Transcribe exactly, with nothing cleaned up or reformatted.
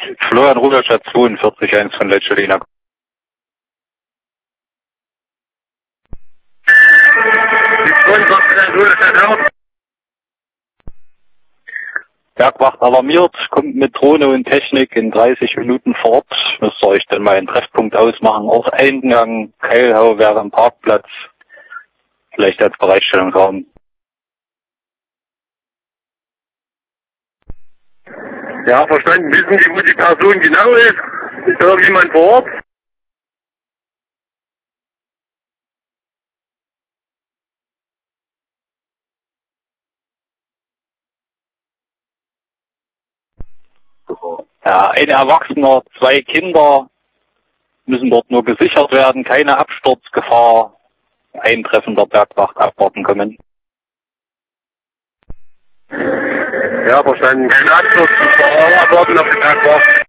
Florian Ruderstadt zweiundvierzig eins von Leitschelina. Bergwacht alarmiert, kommt mit Drohne und Technik in dreißig Minuten vor Ort. Müsst ihr euch dann mal einen Treffpunkt ausmachen. Ortseingang, Keilhau wäre am Parkplatz. Vielleicht als Bereitstellungsraum. Ja, verstanden. Wissen Sie, wo die Person genau ist? Ist da jemand vor Ort? Ja, ein Erwachsener, zwei Kinder müssen dort nur gesichert werden. Keine Absturzgefahr. Eintreffen der Bergwacht abwarten kommen. Ja, verstanden. Keine Abschluss. Abwarten auf die Bergwacht.